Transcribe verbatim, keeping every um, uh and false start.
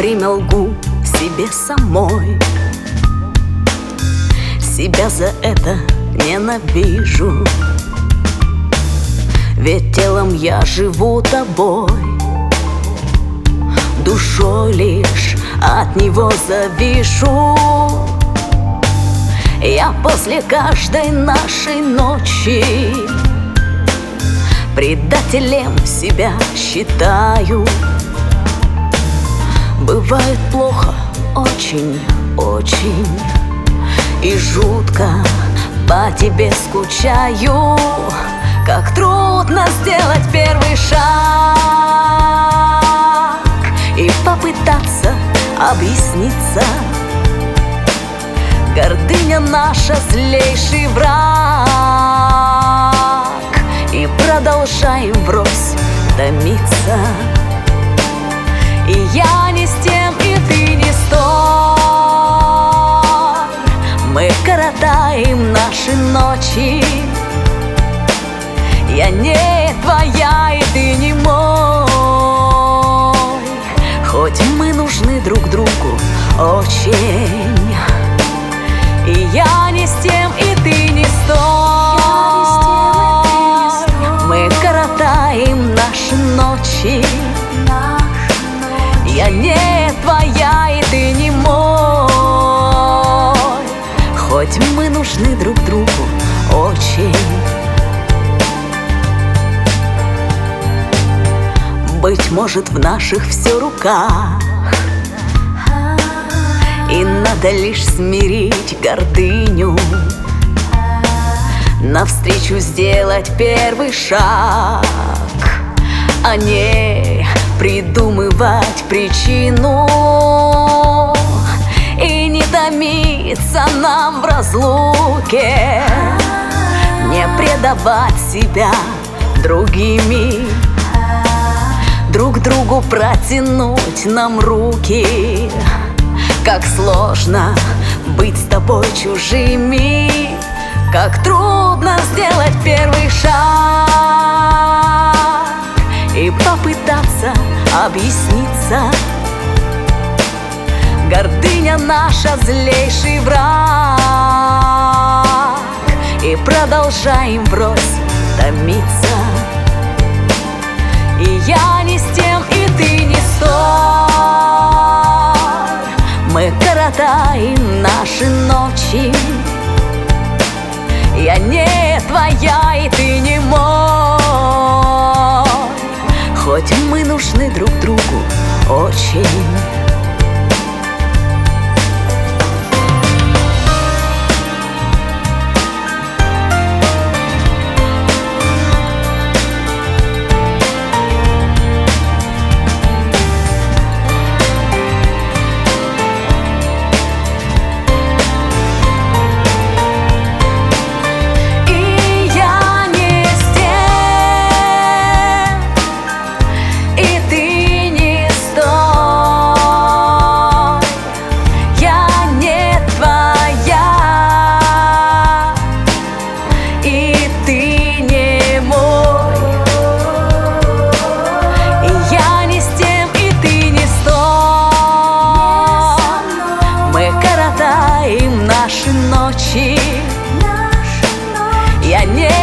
время лгу себе самой. Себя за это ненавижу, ведь телом я живу тобой, душой лишь от него завишу. Я после каждой нашей ночи предателем себя считаю. Бывает плохо, очень, очень, и жутко по тебе скучаю. Как трудно сделать первый шаг и попытаться объясниться. Гордыня наша злейший враг, и продолжаем врозь томиться. И я не с тем, и ты не с той. Мы коротаем наши ночи. Я не твоя, и ты не мой, хоть мы нужны друг другу очень. И я не с тем, и ты не с той. Мы коротаем наши ночи. Я не твоя, и ты не мой, хоть мы нужны друг другу очень. Быть может, в наших все руках, и надо лишь смирить гордыню, навстречу сделать первый шаг, а не придумывать причину. И не томиться нам в разлуке, не предавать себя другими, друг другу протянуть нам руки. Как сложно быть с тобой чужими, как трудно сделать первый шаг и попытаться объясниться. Гордыня наша злейший враг, и продолжаем врозь томиться. И я не с тем, и ты не с той. Мы коротаем наши ночи. Я не твоя, и ты не мой, хоть мы нужны друг другу очень. Наши ночи, я не